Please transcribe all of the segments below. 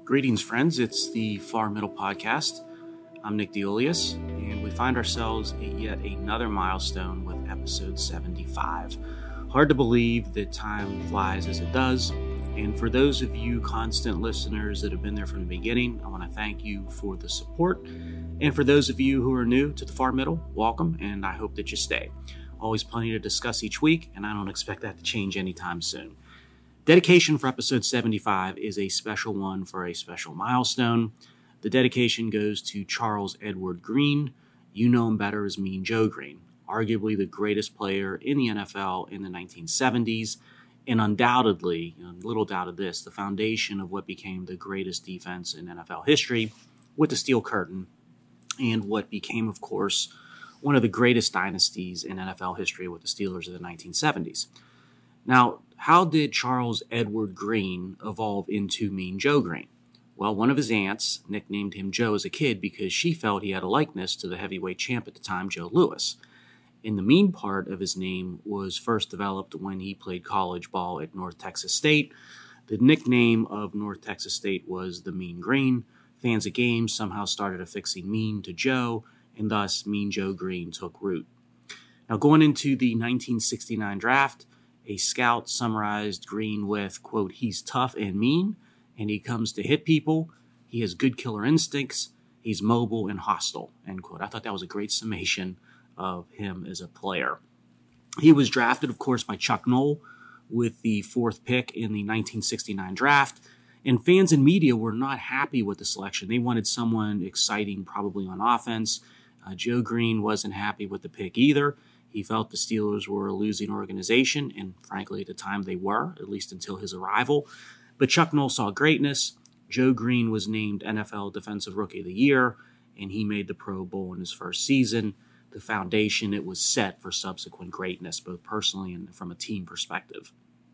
Greetings, friends. It's the Far Middle Podcast. I'm Nick Diolius, and we find ourselves at yet another milestone with episode 75. Hard to believe that time flies as it does, and for those of you constant listeners that have been there from the beginning, I want to thank you for the support. And for those of you who are new to the Far Middle, welcome, and I hope that you stay. Always plenty to discuss each week, and I don't expect that to change anytime soon. Dedication for episode 75 is a special one for a special milestone. The dedication goes to Charles Edward Green. You know him better as Mean Joe Green, arguably the greatest player in the NFL in the 1970s, and undoubtedly, little doubt of this, the foundation of what became the greatest defense in NFL history with the Steel Curtain, and what became, of course, one of the greatest dynasties in NFL history with the Steelers of the 1970s. Now, how did Charles Edward Green evolve into Mean Joe Green? Well, one of his aunts nicknamed him Joe as a kid because she felt he had a likeness to the heavyweight champ at the time, Joe Louis. And the mean part of his name was first developed when he played college ball at North Texas State. The nickname of North Texas State was the Mean Green. Fans at games somehow started affixing Mean to Joe, and thus Mean Joe Green took root. Now, going into the 1969 draft, a scout summarized Green with, quote, "He's tough and mean, and he comes to hit people. He has good killer instincts. He's mobile and hostile," end quote. I thought that was a great summation of him as a player. He was drafted, of course, by Chuck Noll with the fourth pick in the 1969 draft, and fans and media were not happy with the selection. They wanted someone exciting, probably on offense. Joe Green wasn't happy with the pick either. He felt the Steelers were a losing organization, and frankly, at the time they were, at least until his arrival. But Chuck Noll saw greatness. Joe Green was named NFL Defensive Rookie of the Year, and he made the Pro Bowl in his first season. The foundation, it was set for subsequent greatness, both personally and from a team perspective.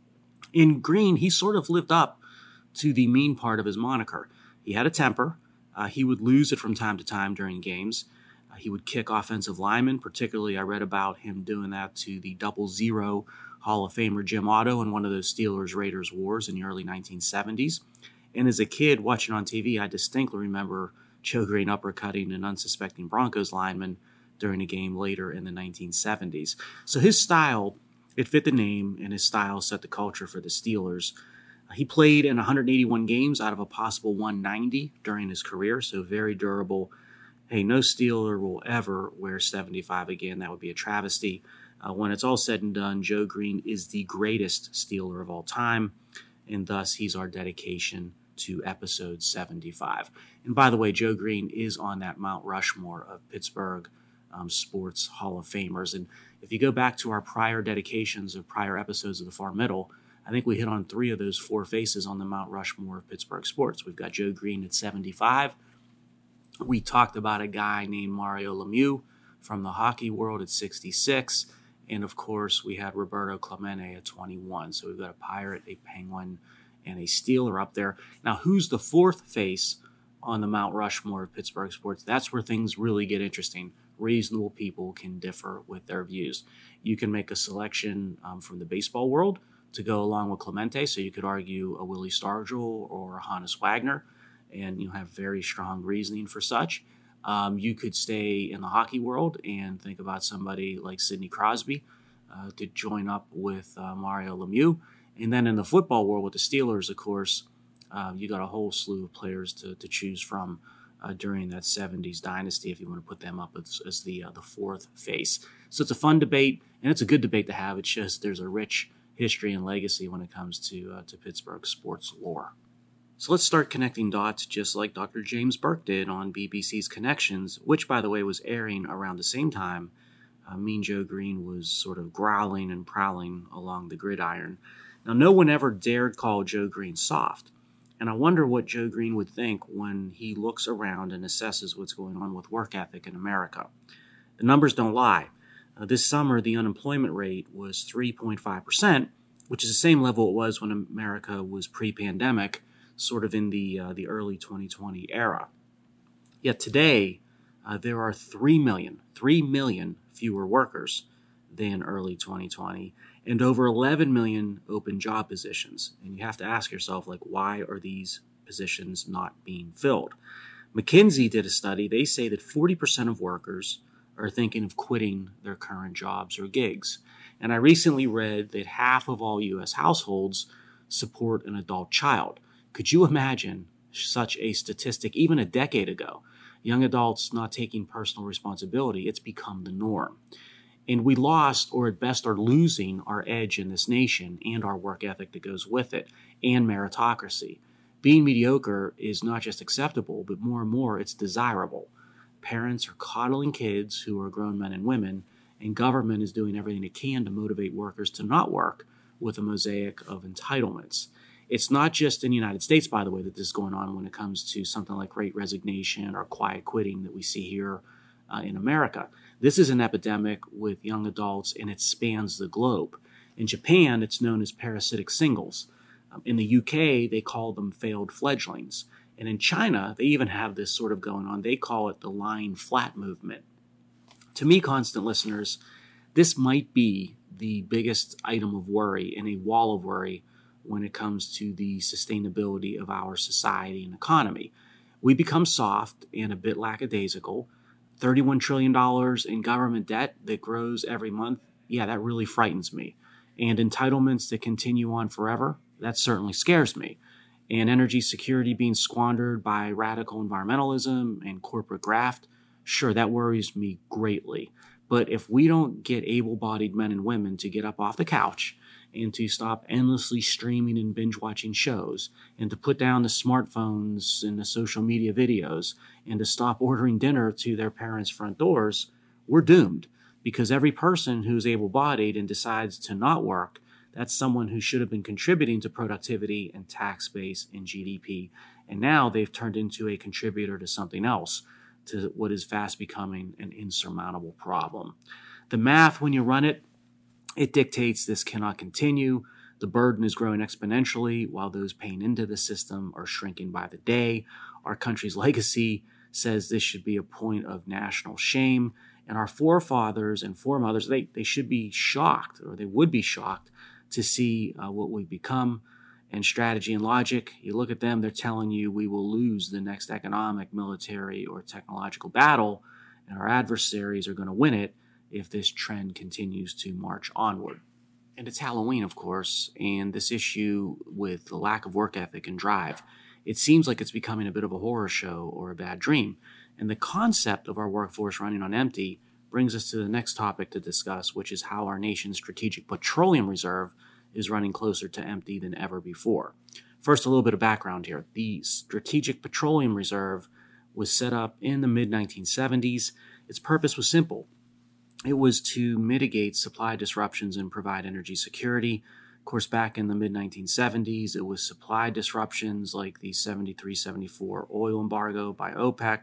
In Green, he sort of lived up to the mean part of his moniker. He had a temper. He would lose it from time to time during games. He would kick offensive linemen. Particularly, I read about him doing that to the 00 Hall of Famer Jim Otto in one of those Steelers-Raiders wars in the early 1970s. And as a kid watching on TV, I distinctly remember Joe Green uppercutting an unsuspecting Broncos lineman during a game later in the 1970s. So his style, it fit the name, and his style set the culture for the Steelers. He played in 181 games out of a possible 190 during his career, so very durable. Hey, no Steeler will ever wear 75 again. That would be a travesty. When it's all said and done, Joe Green is the greatest Steeler of all time, and thus he's our dedication to episode 75. And by the way, Joe Green is on that Mount Rushmore of Pittsburgh sports Hall of Famers. And if you go back to our prior dedications of prior episodes of the Far Middle, I think we hit on 3 of those 4 faces on the Mount Rushmore of Pittsburgh sports. We've got Joe Green at 75. We talked about a guy named Mario Lemieux from the hockey world at 66. And, of course, we had Roberto Clemente at 21. So we've got a Pirate, a Penguin, and a Steeler up there. Now, who's the 4th face on the Mount Rushmore of Pittsburgh sports? That's where things really get interesting. Reasonable people can differ with their views. You can make a selection from the baseball world to go along with Clemente. So you could argue a Willie Stargell or a Honus Wagner, and you have very strong reasoning for such. You could stay in the hockey world and think about somebody like Sidney Crosby to join up with Mario Lemieux. And then in the football world with the Steelers, of course, you got a whole slew of players to choose from during that 70s dynasty if you want to put them up as the 4th face. So it's a fun debate, and it's a good debate to have. It's just there's a rich history and legacy when it comes to Pittsburgh sports lore. So let's start connecting dots just like Dr. James Burke did on BBC's Connections, which, by the way, was airing around the same time Mean Joe Green was sort of growling and prowling along the gridiron. Now, no one ever dared call Joe Green soft, and I wonder what Joe Green would think when he looks around and assesses what's going on with work ethic in America. The numbers don't lie. This summer, the unemployment rate was 3.5%, which is the same level it was when America was pre-pandemic, sort of in the early 2020 era. Yet today, there are 3 million fewer workers than early 2020, and over 11 million open job positions. And you have to ask yourself, why are these positions not being filled. McKinsey did a study. They say that 40% of workers are thinking of quitting their current jobs or gigs. And I recently read that half of all U.S. households support an adult child. Could you imagine such a statistic even a decade ago? Young adults not taking personal responsibility, it's become the norm. And we lost, or at best are losing, our edge in this nation and our work ethic that goes with it, and meritocracy. Being mediocre is not just acceptable, but more and more it's desirable. Parents are coddling kids who are grown men and women, and government is doing everything it can to motivate workers to not work with a mosaic of entitlements. It's not just in the United States, by the way, that this is going on when it comes to something like great resignation or quiet quitting that we see here in America. This is an epidemic with young adults, and it spans the globe. In Japan, it's known as parasitic singles. In the UK, they call them failed fledglings. And in China, they even have this sort of going on. They call it the lying flat movement. To me, constant listeners, this might be the biggest item of worry in a wall of worry when it comes to the sustainability of our society and economy. We become soft and a bit lackadaisical. $31 trillion in government debt that grows every month, yeah, that really frightens me. And entitlements that continue on forever, that certainly scares me. And energy security being squandered by radical environmentalism and corporate graft, sure, that worries me greatly. But if we don't get able-bodied men and women to get up off the couch and to stop endlessly streaming and binge-watching shows, and to put down the smartphones and the social media videos, and to stop ordering dinner to their parents' front doors, we're doomed. Because every person who's able-bodied and decides to not work, that's someone who should have been contributing to productivity and tax base and GDP. And now they've turned into a contributor to something else, to what is fast becoming an insurmountable problem. The math, when you run it, it dictates this cannot continue. The burden is growing exponentially while those paying into the system are shrinking by the day. Our country's legacy says this should be a point of national shame. And our forefathers and foremothers, they should be shocked, or they would be shocked to see what we've become. And strategy and logic, you look at them, they're telling you we will lose the next economic, military, or technological battle, and our adversaries are going to win it if this trend continues to march onward. And it's Halloween, of course, and this issue with the lack of work ethic and drive, it seems like it's becoming a bit of a horror show or a bad dream. And the concept of our workforce running on empty brings us to the next topic to discuss, which is how our nation's strategic petroleum reserve is running closer to empty than ever before. First, a little bit of background here. The Strategic Petroleum Reserve was set up in the mid-1970s. Its purpose was simple. It was to mitigate supply disruptions and provide energy security. Of course, back in the mid-1970s, it was supply disruptions like the 73-74 oil embargo by OPEC.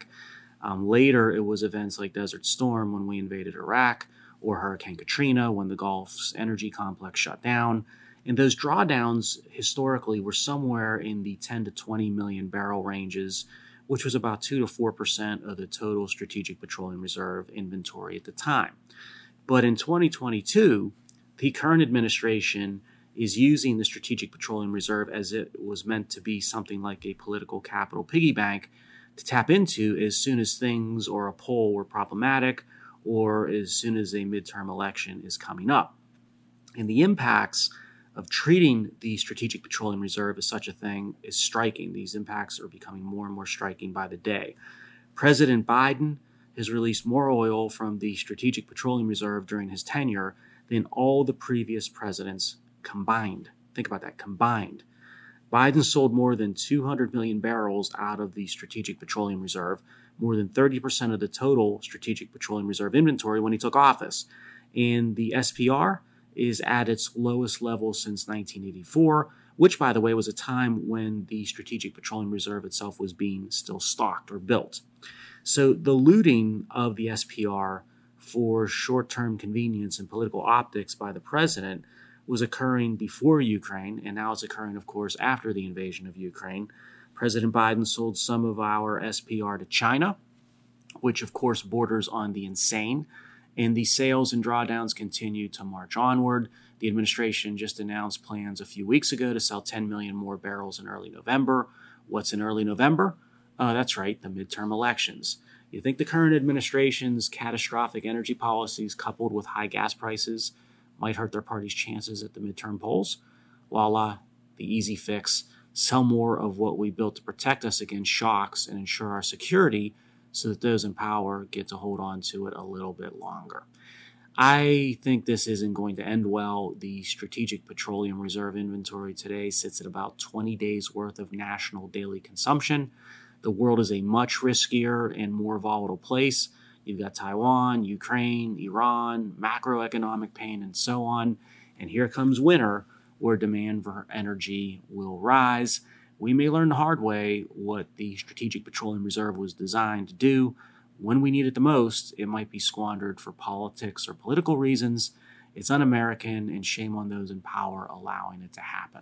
Later, it was events like Desert Storm when we invaded Iraq, or Hurricane Katrina when the Gulf's energy complex shut down. And those drawdowns historically were somewhere in the 10 to 20 million barrel ranges, which was about 2 to 4% of the total Strategic Petroleum Reserve inventory at the time. But in 2022, the current administration is using the Strategic Petroleum Reserve as it was meant to be something like a political capital piggy bank to tap into as soon as things or a poll were problematic, or as soon as a midterm election is coming up. And the impacts of treating the Strategic Petroleum Reserve as such a thing is striking. These impacts are becoming more and more striking by the day. President Biden has released more oil from the Strategic Petroleum Reserve during his tenure than all the previous presidents combined. Think about that, combined. Biden sold more than 200 million barrels out of the Strategic Petroleum Reserve, more than 30% of the total Strategic Petroleum Reserve inventory when he took office. And the SPR is at its lowest level since 1984, which, by the way, was a time when the Strategic Petroleum Reserve itself was being still stocked or built. So the looting of the SPR for short-term convenience and political optics by the president was occurring before Ukraine, and now it's occurring, of course, after the invasion of Ukraine. President Biden sold some of our SPR to China, which, of course, borders on the insane. And the sales and drawdowns continue to march onward. The administration just announced plans a few weeks ago to sell 10 million more barrels in early November, What's in early November? That's right, the midterm elections. You think the current administration's catastrophic energy policies, coupled with high gas prices, might hurt their party's chances at the midterm polls? Voila, the easy fix. Sell more of what we built to protect us against shocks and ensure our security so that those in power get to hold on to it a little bit longer. I think this isn't going to end well. The Strategic Petroleum Reserve inventory today sits at about 20 days worth of national daily consumption. The world is a much riskier and more volatile place. You've got Taiwan, Ukraine, Iran, macroeconomic pain, and so on. And here comes winter, where demand for energy will rise. We may learn the hard way what the Strategic Petroleum Reserve was designed to do. When we need it the most, it might be squandered for politics or political reasons. It's un-American, and shame on those in power allowing it to happen.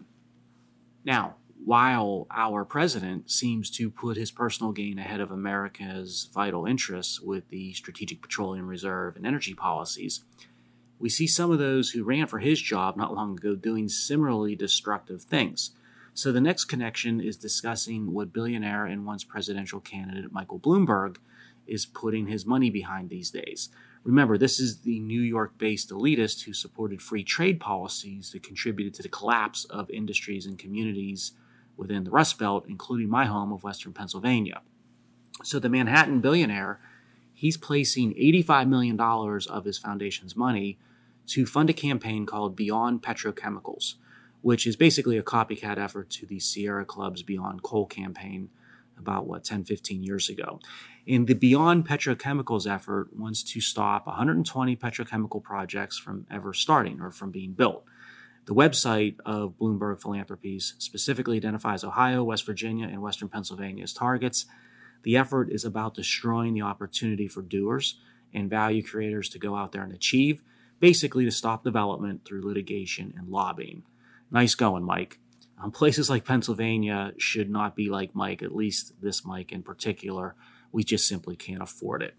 Now, while our president seems to put his personal gain ahead of America's vital interests with the Strategic Petroleum Reserve and energy policies, we see some of those who ran for his job not long ago doing similarly destructive things. So the next connection is discussing what billionaire and once presidential candidate Michael Bloomberg is putting his money behind these days. Remember, this is the New York-based elitist who supported free trade policies that contributed to the collapse of industries and communities within the Rust Belt, including my home of Western Pennsylvania. So the Manhattan billionaire, he's placing $85 million of his foundation's money to fund a campaign called Beyond Petrochemicals, which is basically a copycat effort to the Sierra Club's Beyond Coal campaign about, 10, 15 years ago. And the Beyond Petrochemicals effort wants to stop 120 petrochemical projects from ever starting or from being built. The website of Bloomberg Philanthropies specifically identifies Ohio, West Virginia, and Western Pennsylvania as targets. The effort is about destroying the opportunity for doers and value creators to go out there and achieve, basically to stop development through litigation and lobbying. Nice going, Mike. Places like Pennsylvania should not be like Mike, at least this Mike in particular. We just simply can't afford it.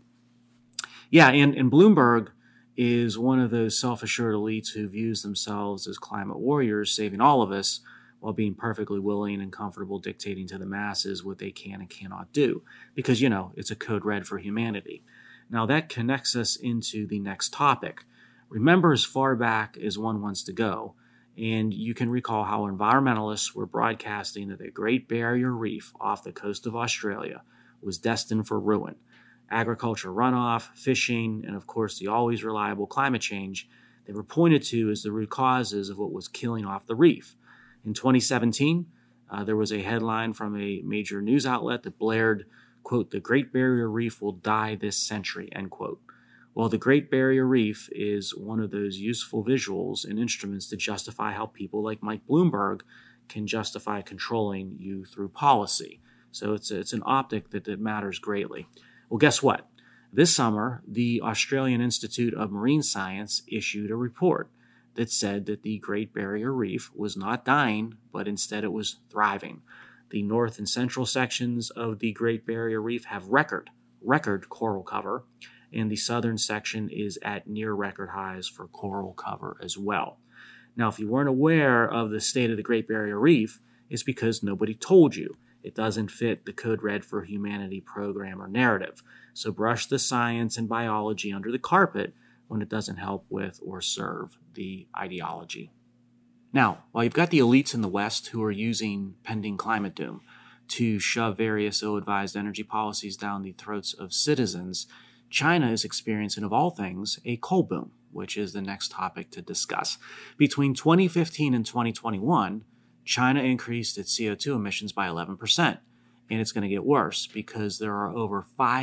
Yeah, and Bloomberg is one of those self-assured elites who views themselves as climate warriors, saving all of us, while being perfectly willing and comfortable dictating to the masses what they can and cannot do. Because, it's a code red for humanity. Now, that connects us into the next topic. Remember as far back as one wants to go, and you can recall how environmentalists were broadcasting that the Great Barrier Reef off the coast of Australia was destined for ruin. Agriculture runoff, fishing, and of course the always reliable climate change, they were pointed to as the root causes of what was killing off the reef. In 2017, there was a headline from a major news outlet that blared, quote, "The Great Barrier Reef will die this century," end quote. Well, the Great Barrier Reef is one of those useful visuals and instruments to justify how people like Mike Bloomberg can justify controlling you through policy. So it's an optic that matters greatly. Well, guess what? This summer, the Australian Institute of Marine Science issued a report that said that the Great Barrier Reef was not dying, but instead it was thriving. The north and central sections of the Great Barrier Reef have record coral cover, and the southern section is at near record highs for coral cover as well. Now, if you weren't aware of the state of the Great Barrier Reef, it's because nobody told you. It doesn't fit the Code Red for Humanity program or narrative. So brush the science and biology under the carpet when it doesn't help with or serve the ideology. Now, while you've got the elites in the West who are using pending climate doom to shove various ill-advised energy policies down the throats of citizens, China is experiencing, of all things, a coal boom, which is the next topic to discuss. Between 2015 and 2021, China increased its CO2 emissions by 11%, and it's going to get worse because there are over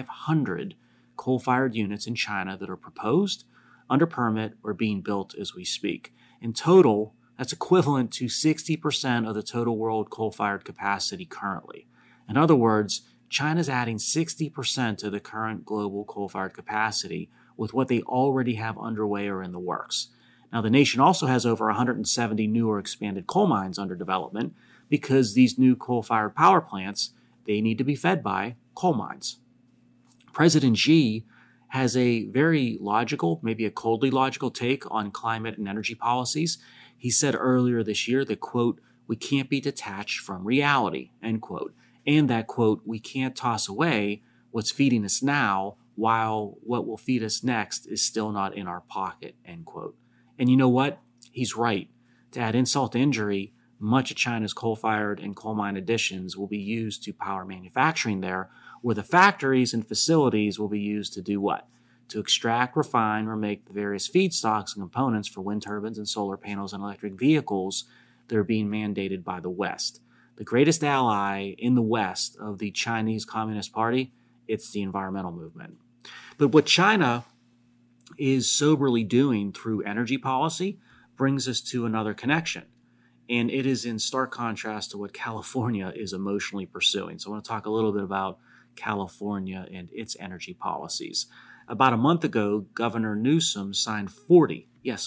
500 coal-fired units in China that are proposed, under permit, or being built as we speak. In total, that's equivalent to 60% of the total world coal-fired capacity currently. In other words, China's adding 60% to the current global coal-fired capacity with what they already have underway or in the works. Now, the nation also has over 170 new or expanded coal mines under development because these new coal-fired power plants, they need to be fed by coal mines. President Xi has a very logical, maybe a coldly logical take on climate and energy policies. He said earlier this year that, quote, "We can't be detached from reality," end quote. and that, quote, we can't toss away what's feeding us now while what will feed us next is still not in our pocket, end quote. And you know what? He's right. To add insult to injury, much of China's coal-fired and coal mine additions will be used to power manufacturing there, where the factories and facilities will be used to do what? To extract, refine, or make the various feedstocks and components for wind turbines and solar panels and electric vehicles that are being mandated by the West. The greatest ally in the West of the Chinese Communist Party, it's the environmental movement. But what China is soberly doing through energy policy brings us to another connection. And it is in stark contrast to what California is emotionally pursuing. So I want to talk a little bit about California and its energy policies. About a month ago, Governor Newsom signed 40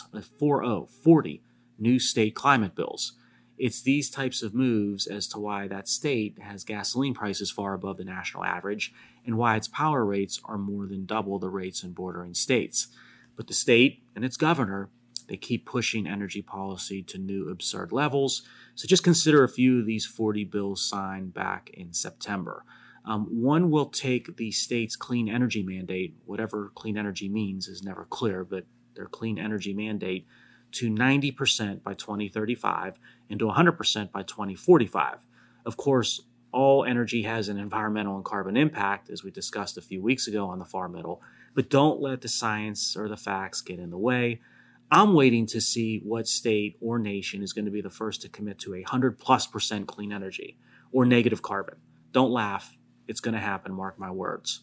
new state climate bills. It's these types of moves as to why that state has gasoline prices far above the national average and why its power rates are more than double the rates in bordering states. But the state and its governor, they keep pushing energy policy to new absurd levels. So just consider a few of these 40 bills signed back in September. One will take the state's clean energy mandate, whatever clean energy means is never clear, but their clean energy mandate, to 90% by 2035 and to 100% by 2045. Of course, all energy has an environmental and carbon impact, as we discussed a few weeks ago on the Far Middle, but don't let the science or the facts get in the way. I'm waiting to see what state or nation is going to be the first to commit to 100+% clean energy or negative carbon. Don't laugh. It's going to happen, mark my words.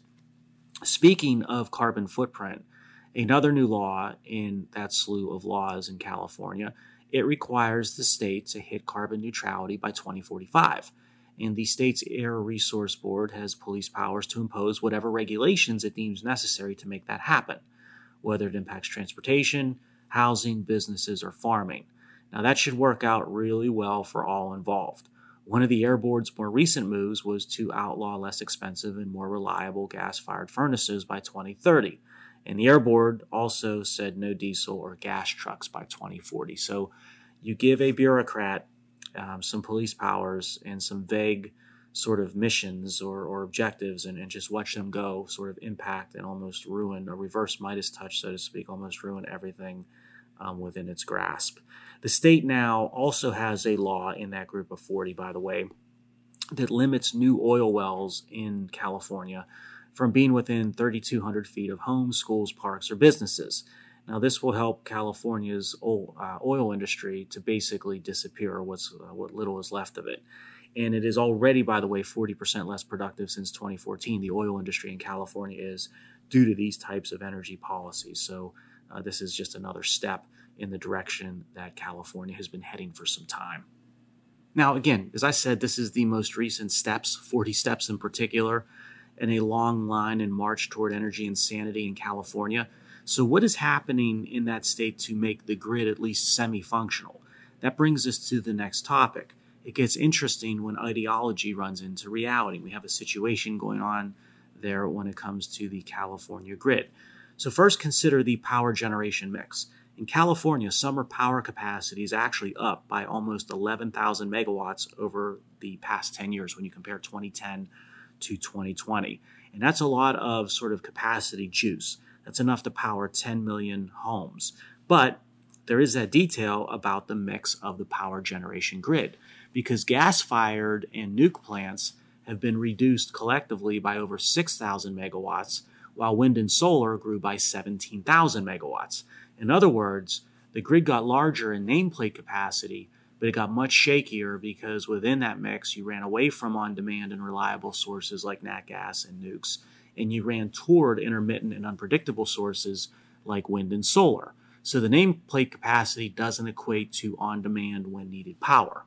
Speaking of carbon footprint, another new law in that slew of laws in California, it requires the state to hit carbon neutrality by 2045. And the state's Air Resource Board has police powers to impose whatever regulations it deems necessary to make that happen, whether it impacts transportation, housing, businesses, or farming. Now, that should work out really well for all involved. One of the Air Board's more recent moves was to outlaw less expensive and more reliable gas-fired furnaces by 2030. And the Air Board also said no diesel or gas trucks by 2040. So you give a bureaucrat some police powers and some vague sort of missions or objectives and just watch them go sort of impact and almost ruin, a reverse Midas touch, so to speak, almost ruin everything within its grasp. The state now also has a law in that group of 40, by the way, that limits new oil wells in California from being within 3,200 feet of homes, schools, parks, or businesses. Now, this will help California's oil industry to basically disappear, what little is left of it. And it is already, by the way, 40% less productive since 2014. The oil industry in California is due to these types of energy policies. So this is just another step in the direction that California has been heading for some time. Now, again, as I said, this is the most recent steps, 40 steps in particular, in a long line and march toward energy insanity in California. So what is happening in that state to make the grid at least semi-functional? That brings us to the next topic. It gets interesting when ideology runs into reality. We have a situation going on there when it comes to the California grid. So first, consider the power generation mix. In California, summer power capacity is actually up by almost 11,000 megawatts over the past 10 years when you compare 2010 to 2020. And that's a lot of sort of capacity juice. That's enough to power 10 million homes. But there is that detail about the mix of the power generation grid, because gas-fired and nuke plants have been reduced collectively by over 6,000 megawatts, while wind and solar grew by 17,000 megawatts. In other words, the grid got larger in nameplate capacity, but it got much shakier because within that mix, you ran away from on-demand and reliable sources like nat gas and nukes, and you ran toward intermittent and unpredictable sources like wind and solar. So the nameplate capacity doesn't equate to on-demand when needed power.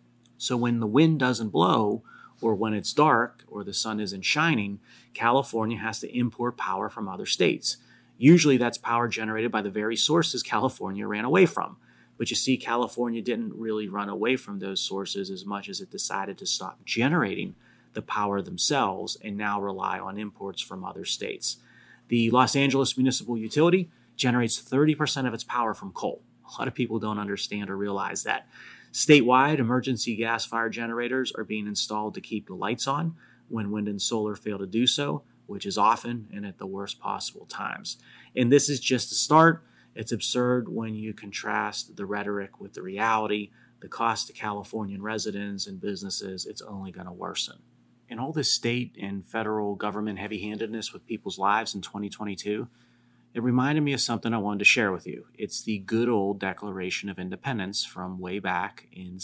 So when the wind doesn't blow, or when it's dark, or the sun isn't shining, California has to import power from other states. Usually that's power generated by the very sources California ran away from. But you see, California didn't really run away from those sources as much as it decided to stop generating the power themselves and now rely on imports from other states. The Los Angeles Municipal Utility generates 30% of its power from coal. A lot of people don't understand or realize that. Statewide, emergency gas-fired generators are being installed to keep the lights on when wind and solar fail to do so, which is often and at the worst possible times. And this is just a start. It's absurd when you contrast the rhetoric with the reality. The cost to Californian residents and businesses, it's only going to worsen. And all this state and federal government heavy-handedness with people's lives in 2022, it reminded me of something I wanted to share with you. It's the good old Declaration of Independence from way back in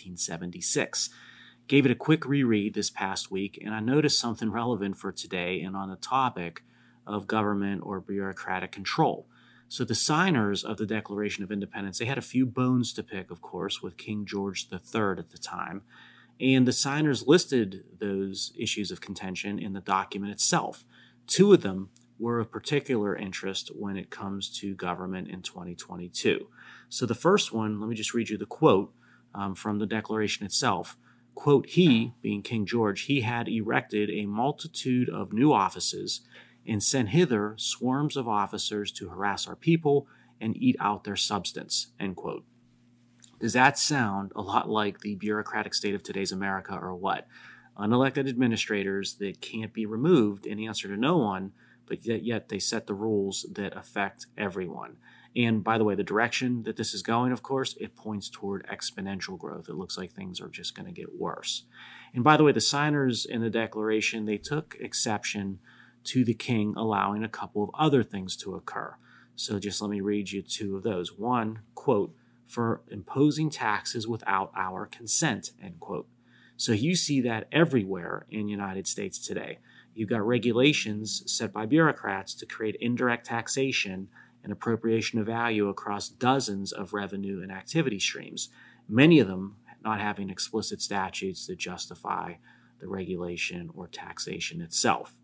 1776. Gave it a quick reread this past week, and I noticed something relevant for today and on the topic of government or bureaucratic control. So the signers of the Declaration of Independence, they had a few bones to pick, of course, with King George III at the time. And the signers listed those issues of contention in the document itself. Two of them were of particular interest when it comes to government in 2022. So the first one, let me just read you the quote from the Declaration itself. Quote, he, being King George, he had erected a multitude of new offices and sent hither swarms of officers to harass our people and eat out their substance, end quote. Does that sound a lot like the bureaucratic state of today's America or what? Unelected administrators that can't be removed in answer to no one, but yet they set the rules that affect everyone. And by the way, the direction that this is going, of course, it points toward exponential growth. It looks like things are just going to get worse. And by the way, the signers in the Declaration, they took exception to the king allowing a couple of other things to occur. So just let me read you two of those. One, quote, for imposing taxes without our consent, end quote. So you see that everywhere in the United States today. You've got regulations set by bureaucrats to create indirect taxation and appropriation of value across dozens of revenue and activity streams, many of them not having explicit statutes that justify the regulation or taxation itself.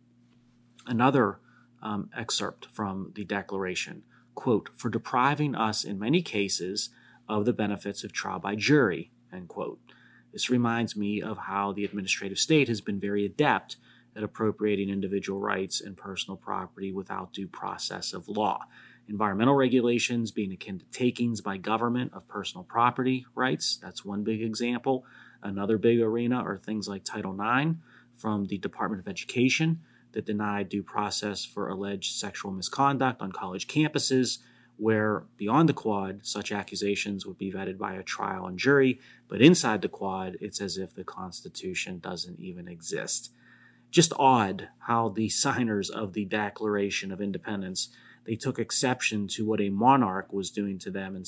Another excerpt from the Declaration, quote, for depriving us in many cases of the benefits of trial by jury, end quote. This reminds me of how the administrative state has been very adept at appropriating individual rights and personal property without due process of law. Environmental regulations being akin to takings by government of personal property rights, that's one big example. Another big arena are things like Title IX from the Department of Education that denied due process for alleged sexual misconduct on college campuses, where beyond the quad, such accusations would be vetted by a trial and jury, but inside the quad, it's as if the Constitution doesn't even exist. Just odd how the signers of the Declaration of Independence, they took exception to what a monarch was doing to them in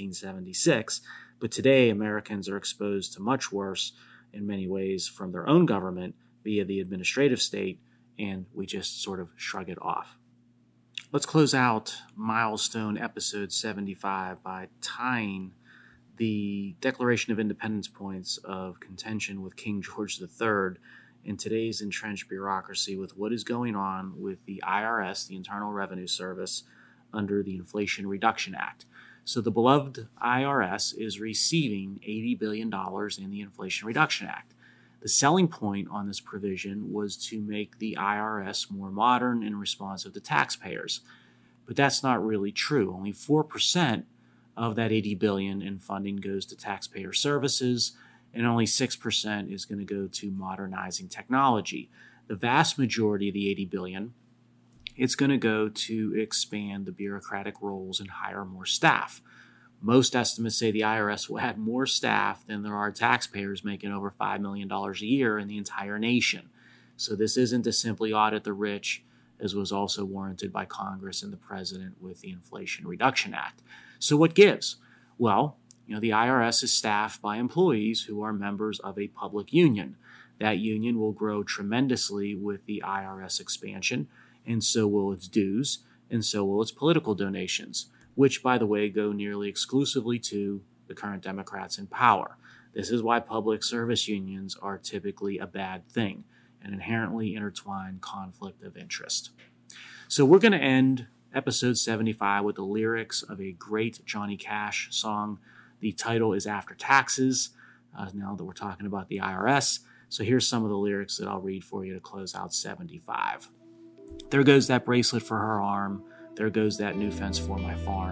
1776, but today Americans are exposed to much worse in many ways from their own government via the administrative state, and we just sort of shrug it off. Let's close out milestone episode 75 by tying the Declaration of Independence points of contention with King George III in today's entrenched bureaucracy with what is going on with the IRS, the Internal Revenue Service, under the Inflation Reduction Act. So the beloved IRS is receiving $80 billion in the Inflation Reduction Act. The selling point on this provision was to make the IRS more modern and responsive to taxpayers. But that's not really true. Only 4% of that $80 billion in funding goes to taxpayer services, and only 6% is going to go to modernizing technology. The vast majority of the $80 billion, it's going to go to expand the bureaucratic roles and hire more staff. Most estimates say the IRS will add more staff than there are taxpayers making over $5 million a year in the entire nation. So this isn't to simply audit the rich, as was also warranted by Congress and the President with the Inflation Reduction Act. So what gives? Well, the IRS is staffed by employees who are members of a public union. That union will grow tremendously with the IRS expansion, and so will its dues, and so will its political donations, which, by the way, go nearly exclusively to the current Democrats in power. This is why public service unions are typically a bad thing, an inherently intertwined conflict of interest. So we're going to end episode 75 with the lyrics of a great Johnny Cash song. The title is After Taxes, now that we're talking about the IRS. So here's some of the lyrics that I'll read for you to close out 75. There goes that bracelet for her arm. There goes that new fence for my farm.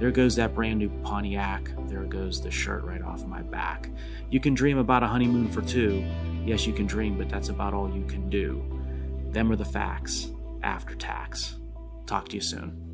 There goes that brand new Pontiac. There goes the shirt right off my back. You can dream about a honeymoon for two. Yes, you can dream, but that's about all you can do. Them are the facts after tax. Talk to you soon.